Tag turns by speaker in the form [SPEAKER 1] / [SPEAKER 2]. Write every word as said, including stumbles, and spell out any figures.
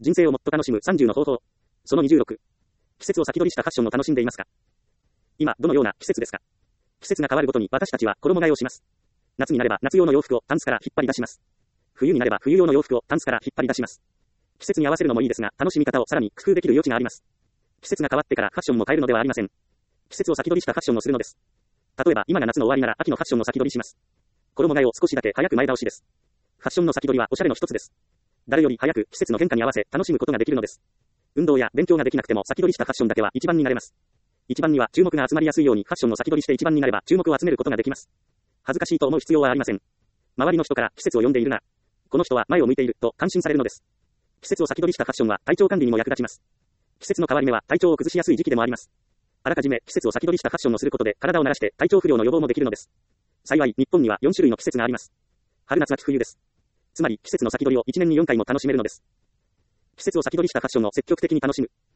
[SPEAKER 1] 人生をもっと楽しむさんじゅうの方法。そのにじゅうろく。季節を先取りしたファッションを楽しんでいますか？今、どのような季節ですか？季節が変わるごとに私たちは衣替えをします。夏になれば夏用の洋服をタンスから引っ張り出します。冬になれば冬用の洋服をタンスから引っ張り出します。季節に合わせるのもいいですが、楽しみ方をさらに工夫できる余地があります。季節が変わってからファッションも変えるのではありません。季節を先取りしたファッションをするのです。例えば今が夏の終わりなら秋のファッションを先取りします。衣替えを少しだけ早く前倒しです。ファッションの先取りはおしゃれの一つです。誰より早く季節の変化に合わせ楽しむことができるのです。運動や勉強ができなくても先取りしたファッションだけは一番になれます。一番には注目が集まりやすいようにファッションを先取りして一番になれば注目を集めることができます。恥ずかしいと思う必要はありません。周りの人から季節を読んでいるなら、この人は前を向いていると感心されるのです。季節を先取りしたファッションは体調管理にも役立ちます。季節の変わり目は体調を崩しやすい時期でもあります。あらかじめ季節を先取りしたファッションをすることで体を慣らして体調不良の予防もできるのです。幸い日本にはよん種類の季節があります。春夏秋冬です。つまり季節の先取りをいちねんによんかいも楽しめるのです。季節を先取りしたファッションを積極的に楽しむ。